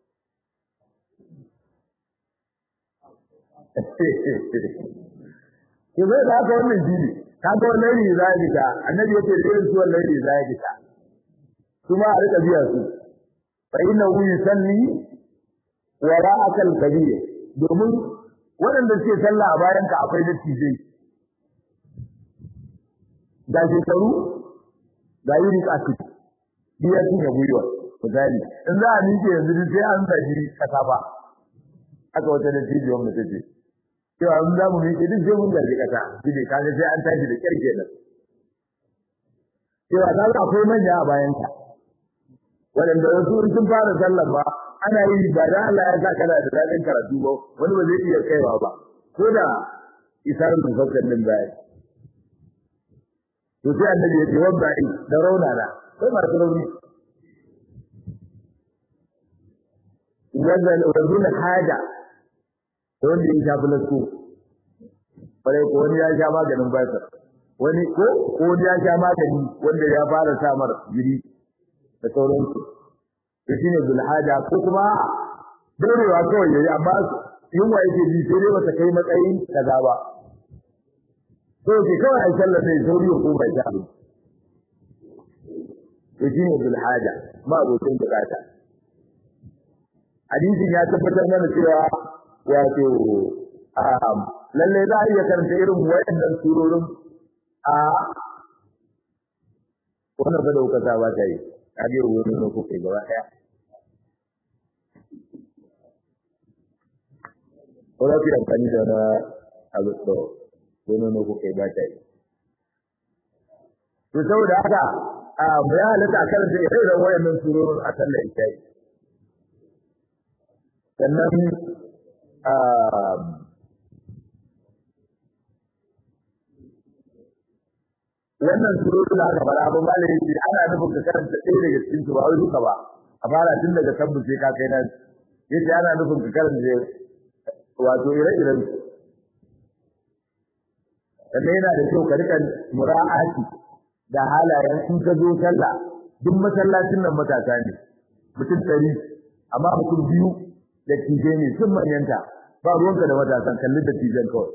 S1: ke zai da aka wannan jini ka ga wannan ne za ki ta annabi yake da irin suwan laili za ki ta kuma a rika biya su fa inna hu yusalli wa ra'aka al-kabir domin waɗanda suke sallah a bayan ka akwai dattijai da shekaru da yuri kasu biya sun ya gwiwa misali in za a miƙe yanzu sai an zaji kasa ba aka wata dattijiyar mu take cewa mun za mu miƙe duk sai mun gaji kasa shi ne kaga sai an tashi da kirke nan cewa kaga akwai manya a bayan ka waɗanda wasu sun fara sallar ba ana yi ba da Allah ya sa kana da dadin karatu ba wani ba zai iya kaiwa ba ko da isar da saukan din baya to sai annabi ya ce wanda da rauna na sai ma rauni wanda wanda haja wanda ya shafi lasko bare ko wani ya sha maganin basa wani ko ko wani ya sha magani wanda ya fara samar jiri da sauransu to shine zulhaja ko kuma dorewa kawai yayi amma yunwa yake ji sai dai bata kai matsayin kaza ba to ke kawai ai sallar ne sauri ko bai ta to shine zulhaja ma abokin bukata hadisin ya tabbatar mana cewa wato lalle za a iya karanta irin wayannan surorin a wannan fa dauka ta ba ta yi kage wani ne ko kai gaba daya ora ki amfani da na abu to wani ne ko kai ba ta yi to saboda haka a bayan halatta karanta irin wayannan surorin a sallar isha'i sannan wannan surori da aka fara abin malami shi ana nufin ka karanta ɗaya daga cikin su ba wai duka ba a fara tun daga sabbu sai ka kai nan yace ana nufin ka karanta wato ire-iren sannan yana da kyau ka rika mura'ati da halayen in ka zo sallah duk masallacin nan matasa ne mutum ɗari amma mutum biyu da tije ne sun manyanta ba ruwanka da matasan kallon da tijen kawai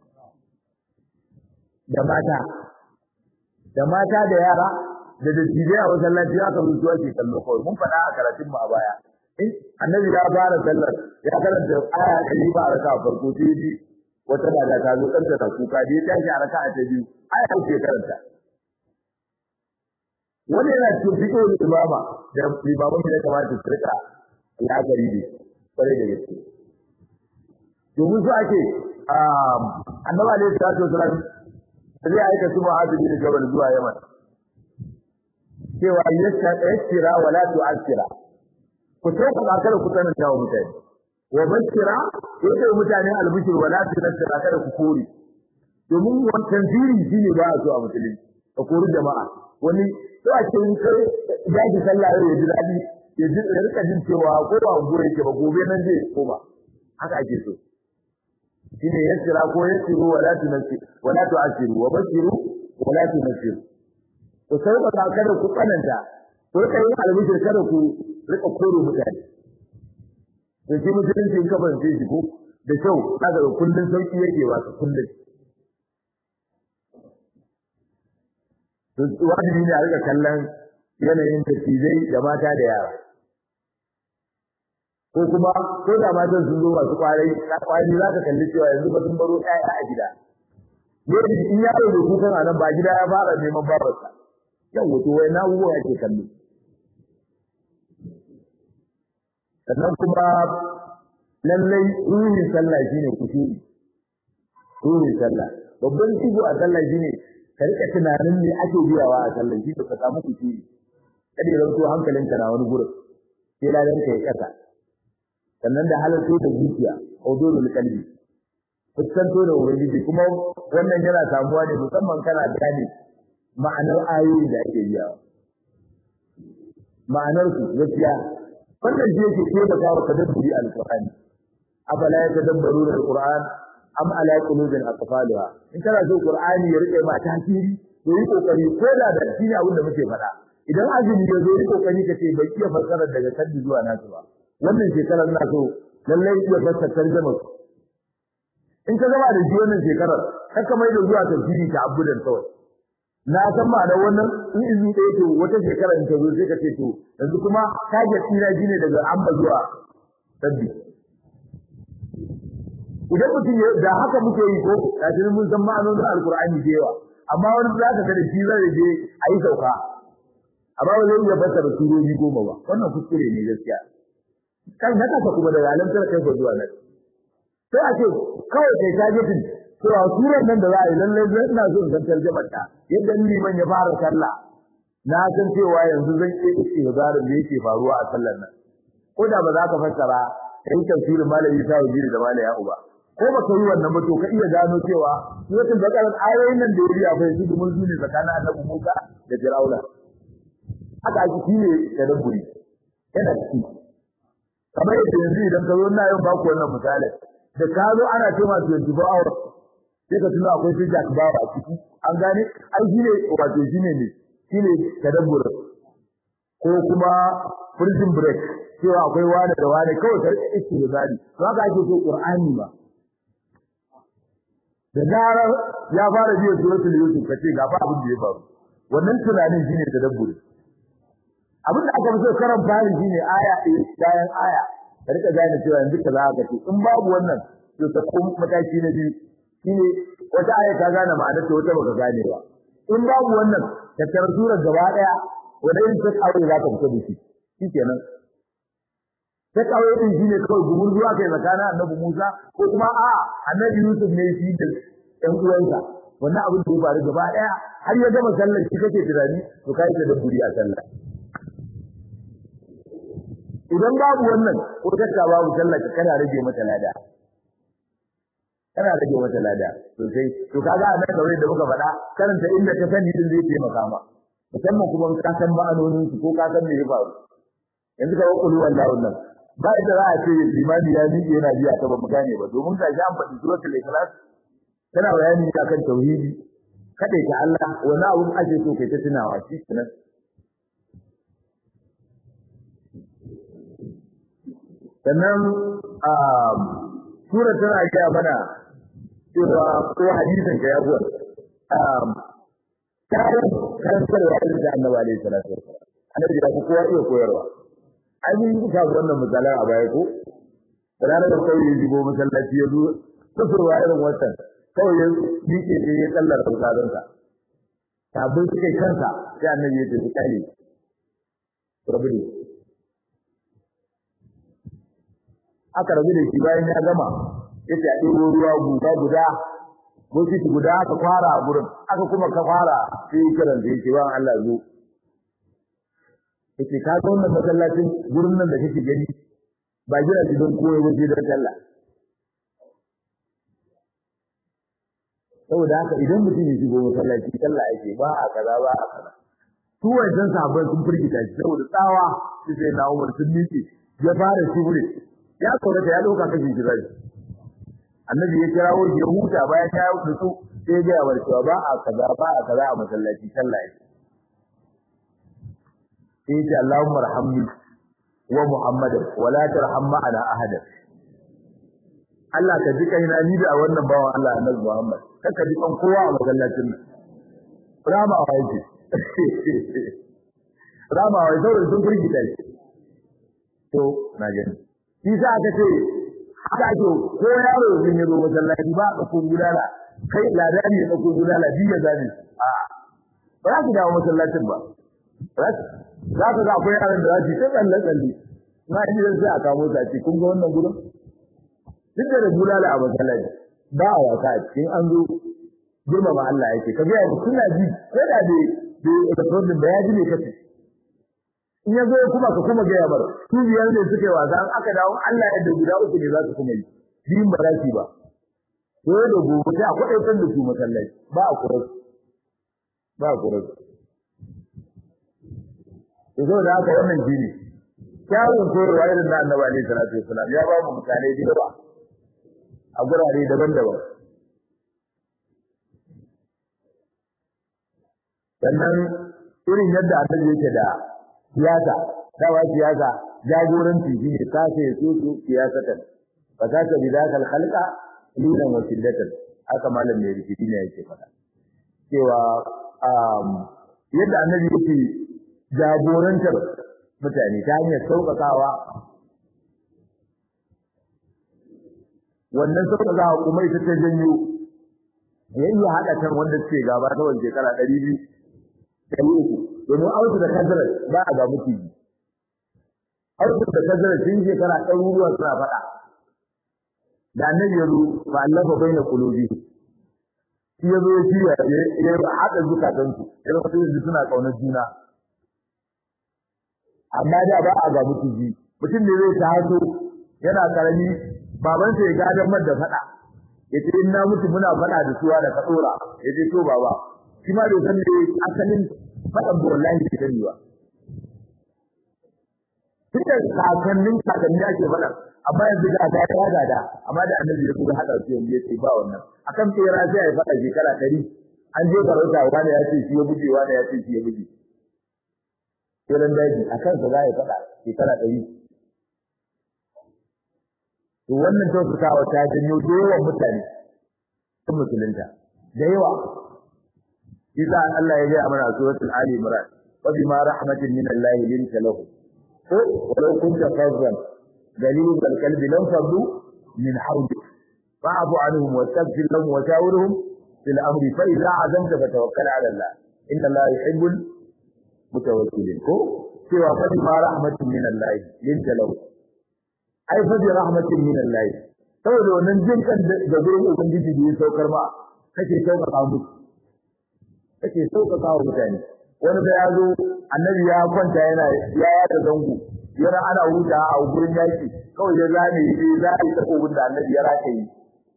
S1: da mata da mata da yara da dattijai a masallaci aka rubuta ake kallo kawai mun faɗa a karatun mu a baya in annabi ya fara sallar ya karanta aya ɗari ba a raka a farko sai ji wata da ta zo kanta ta kuka da ya tashi a raka a ta biyu aya ta ce karanta wani yana cikin fito da imama da limamin da ya kamata su rika la'akari da kwarai da gaske domin su ake annabi alaihi salatu wasalam zai aika su ma'azu da jabal zuwa Yaman cewa yassira wala tu'assira ku sauka ba kada ku tsananta wa mutane wa bashira yake mutane albishir wala tunassira kada ku kore domin wannan ziri shine ba a so a musulunci ka kori jama'a wani to a cikin kai ya ji sallah ya ji dadi ya ji rika jin cewa ko ba gobe yake ba gobe nan zai koma haka ake so shine yassira ko yassiru wala tunassira wala tu'assiru wa bashiru wala tunassiru ku sauka ba kada ku tsananta ko kai albishir kada ku rika kore mutane to shi musulunci in ka fahimce shi ko da kyau kaga kullun sauki yake ba kullun to wajibi ne a rika kallon yanayin dattijai da mata da yara ko kuma ko da matan sun zo masu kwarai kwari za ka kalli cewa yanzu ba sun baro ƴaƴa a gida yadda in yaro da kukan a nan ba gida ya fara neman babarsa yau wato wai na abubuwa yake kallo sannan kuma lallai ruhin sallah shine kusuri ruhin sallah babban tigo a sallah shine ka rika tunanin me ake biyawa a sallah shi ka samu kusuri kada ya zanto hankalinka na wani gurin sai ladan ka ya kasa sannan da halatto da zuciya hudurul qalbi fuskanto da ubangiji kuma wannan yana samuwa ne musamman kana gane ma'anar ayoyi da ake biyawa ma'anar su gaskiya wannan shi yake taimaka wa tadabburi alqur'ani afala yatadabbaruna alqur'an am ala qulubin aqfalha in kana so qur'ani ya rike ma tasiri to yi kokari ko da da shi ne abin da muke faɗa idan azumi ya zo yi kokari ka ce bai iya fassara daga sabbi zuwa nasu ba wannan shekarar na so lallai iya fassara tarjuma in ka gaba da shi wannan shekarar haka mai da zuwa tafsiri ta abudan kawai na san ma da wannan in izini da yake wata shekara in ta zo sai ka ce to yanzu kuma target ɗina shine daga amba zuwa sabbi idan mutum da haka muke yi ko kafin mun san ma'anonin alqur'ani da yawa amma wani za ka ga da shi zai je ayi sauka amma ba zai iya fassara surori goma ba wannan kuskure ne gaskiya kai na kasa kuma da alamtar kai zuwa nan sai a ce kawai kai targetin cewa surar nan da za a yi lallai ina so in san tarjumar ta yadda liman ya fara sallah na san cewa yanzu zan iya istihbarin da yake faruwa a sallar nan ko da ba za ka fassara kai tafsirin malami ta wajiri da malaya uba ko ba ka yi wannan ba to ka iya gano cewa suratul baqara ayoyin nan da ya fa yanzu dumun zuni tsakanin annabi Musa da Fir'auna haka ake shine tadabburi yana ciki kamar yadda yanzu idan ka zo ina yin baku wannan misali da ka zo ana cewa twenty-four hours sai ka tuna akwai fija ka ba a ciki an gane ai shine wato shine ne shine tadabbur ko kuma prison break cewa akwai wani da wani kawai ka rike istihzari to haka ake so Qur'ani ba da zarar ya fara biyo suratul yusuf kace ga ba abin da ya faru wannan tunanin shine tadabburi abin da aka fi so karan fari shine aya ɗaya bayan aya ka rika gane cewa yanzu kaza aka ce in babu wannan to ta kuma mataki na biyu shine wata aya ka gane ma'anar ta wata baka gane ba in babu wannan ka tarar surar gaba daya wanda in ta aure za ka fita da shi shikenan ta kawo din shine kawai gumun zuwa kai zakana annabi Musa ko kuma a annabi Yusuf ne shi da ɗan uwansa wannan abin da ya faru gaba daya har ya gama sallar shi kake tunani to kai ta da buri a sallah idan babu wannan ko takka babu sallah kana rage mata lada kana rage mata lada sosai to kaga a nan kawai da muka faɗa karanta inda ka sani din zai taimaka ma musamman kuma ka san ma'anonin su ko ka san me ya faru yanzu ka wakulu wallahi nan ba ita za a ce limani ya miƙe yana biya ta ba mu gane ba domin ga an faɗi suratul ikhlas tana bayani akan tauhidi kada ka Allah wani abu ake so kai ta tunawa shi kenan sannan a sura tana ga mana cewa ko hadisin da ya zuwa um kai karantarwa da Annabi alaihi salatu wasallam annabi da kowa iya koyarwa ai mun yi kawo wannan misalan a baya ko ranar da kai yi go masallaci ya zo kusurwa irin wannan kawai ya dike sai ya kallar bukatun sa sabon kai kansa sai annabi ya ce kai rabu ne aka rabu da shi bayan ya gama yace a ɗebo ruwa guda guda bokiti guda aka fara a gurin aka kuma ka fara sai kiran da yake wa Allah zo yake ka ga wannan masallacin gurin nan da kake gani ba gina shi don koyo waje da Allah saboda haka idan mutum ya shigo masallaci Allah yake ba a kaza ba a kaza su wajen sahabbai sun firgita shi saboda tsawa sai na Umar sun miƙe ya fara shibure ya tsorata ya dauka kashin shi zai annabi ya kirawo shi ya huta bayan ya yi su sai ya bar cewa ba a kaza ba a kaza a masallaci sallah yake sai ya Allahumma arhamni wa Muhammadan wa la tarham ma'ana ahada Allah ka ji kaina ni da wannan bawan Allah annabi Muhammad kaka ji kan kowa a masallacin nan rama a yake rama wai saboda sun firgita shi to na gani shi sa aka ce haka ake ko yaro yin yazo masallaci ba ka ko gudala kai ladani ya ko gudala bi ya gani a ba za ki dawo masallacin ba za ka ga akwai yaran da za su ta tsalle tsalle na ji sai aka mota ce kun ga wannan gurin duk da gudala a masallaci ba a wasa a cikin an zo girmama Allah yake ka ga kuna ji ko da dai da problem da ya ji ne kace in ya zo kuma ka kuma ga yabar su biyar ne suke wasa an aka dawo Allah ya da guda uku ne za su kuma yi biyun ba za su ba ko da gobe sai akwai ɗaukar da su masallaci ba a kura ba a kura to da haka wannan jini kyawun koyarwa irin na Annabi alaihi salatu wasallam ya ba mu mutane da yawa a gurare daban-daban sannan irin yadda Annabi yake da siyasa dawa siyasa jagoranci shine kace su su siyasatan fa zaka bidakal khalqa lidan wa shillatan aka malam ne rikidi ne yake fada cewa yadda Annabi yake jagorantar mutane ta hanyar sauƙaƙawa wannan sauƙaƙawa kuma ita ta janyo yayin hada kan wanda suke gaba ta wajen shekara ɗari biyu ɗari uku domin auku da kazarar ba a ga mutum auku da kazarar sun shekara ɗaruruwa suna faɗa da annabi ya zo fa allafa baina qulubi shi ya zo ya shirya ya haɗa zukatansu ya zama suna ƙaunar juna amma da ba a ga mutunci mutum ne zai taso yana karami baban sa ya gadan mar da fada yace in na mutu muna fada da suwa da kadora yace to baba shi ma bai san me asalin fadan wallahi ke gani ba kike kakannin kakanni ake fada amma yanzu da ta ya gada amma da annabi ya kuma hada su yanzu yace ba wannan akan tsira sai ya fada shekara ɗari an je karauta wani ya ce shi ya buge wani ya ce shi ya buge kiran daji a kansa za ya faɗa shekara ɗari. To wannan tausakawa ta janyo da yawan mutane sun musulunta da yawa. Isa Allah ya gaya mana a suratul Ali Imran wa bima rahmatin min Allah linta lahu. Ko walau kunta fazzan galibal qalbi lam faddu min hawlik fa'fu anhum wastaghfir lahum wa shawirhum fil amri fa idza azamta fatawakkal ala Allah inna Allah yuhibbul mutawakkilin ko cewa fa bi rahmatin min Allah linta lahu ai fa bi rahmatin min Allah saboda wannan jinkan da gurin ubangiji da ya saukar ma kake sauƙaƙa musu kake sauƙaƙa wa mutane wani da ya zo annabi ya kwanta yana ya yada zango yana ana huta a gurin yaki kawai da zane yi za a yi takobin da annabi ya raka yi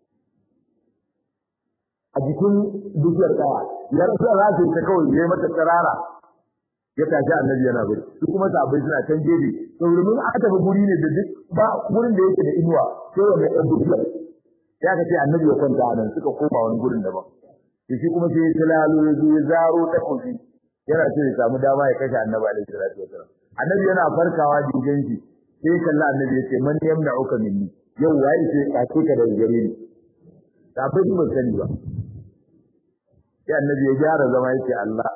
S1: a jikin dukiyar kaya ya rasa rasa ta kawai ya yi mata tsarara ya tashi annabi yana bari su kuma sahabbai suna can gefe to domin aka tafi guri ne da duk ba gurin da yake da inuwa sai wanda ɗan dukiyar ya ka ce annabi ya kwanta a nan suka koma wani gurin daban to shi kuma sai ya tilalo ya zo ya zaro ta kofi yana so ya samu dama ya kashe annabi alaihi salatu wasallam annabi yana farkawa da ganshi sai ya kalla annabi ya ce man yamna'uka minni yau wai sai ka ce ka da gare ni sahabbai ba sani ba sai annabi ya gyara zama yake Allah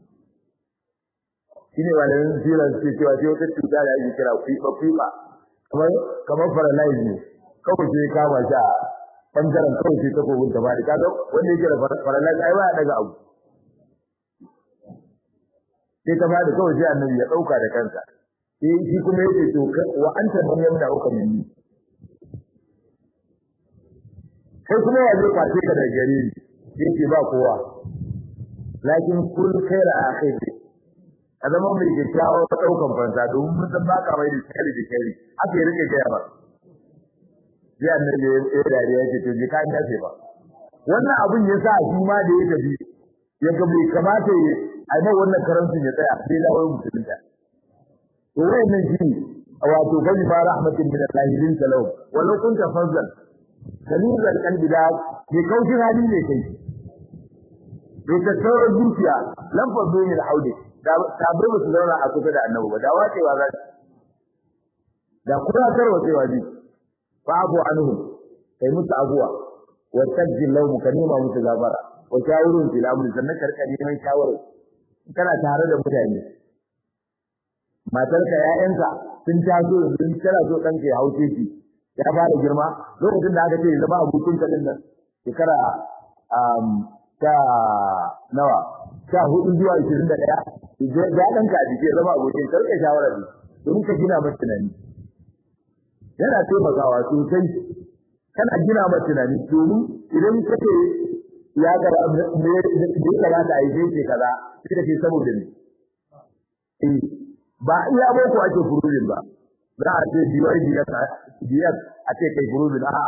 S1: shine malamin sirra suke cewa sai wata cuta da ake kira fifa fifa kamar kamar paralyze ne kawai sai kama shi a bangaren kawai sai takobin ta bari kaga wanda yake da paralyze ai ba daga abu sai ta bari kawai sai annabi ya dauka da kansa sai shi kuma yake to wa anta man yamda uka minni kai kuma ya zo kwace ka da gare ni yake ba kowa lakin kul khaira akhir a zama mai kyakkyawa ta daukan fansa domin mun san baka mai da kari da kari aka yi rike gaya ba sai annabi ya dariya yake to ji kan dace ba wannan abun ya sa shi ma da ya tafi ya ga bai kamata ya ai ba wannan karancin ya tsaya sai da wani musulunta to wayannan shi wato bani ba rahmatin min Allah lin salau walau kunta fazzan kalizal qalbi da ke kaushin hali ne kai bai ta sauran zuciya lamfar domin haude da bai musu zauna a kusa da annabi ba da wacewa za da kuma tarwa cewa ji fa abu anhum kai musu abuwa wa tajil lahum kanima musu gabara wa shawurun fil amri sannan karka neman shawara kana tare da mutane matarka ƴaƴanka sun taso sun tara so danka ya hauce shi ya fara girma lokacin da aka ce zama abokin ka din nan shekara um ta nawa ta hudu zuwa ishirin da ɗaya ya danka a jike zama abokin karka shawara ne domin ka gina masa tunani yana taimakawa sosai kana gina masa tunani domin idan kace ya ga me me kaza da ai sai kaza sai kace saboda ni eh ba iya boko ake furudin ba za a ce biyar biyar biyar a ce kai furudin a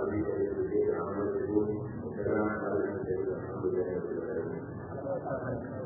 S2: Thank you.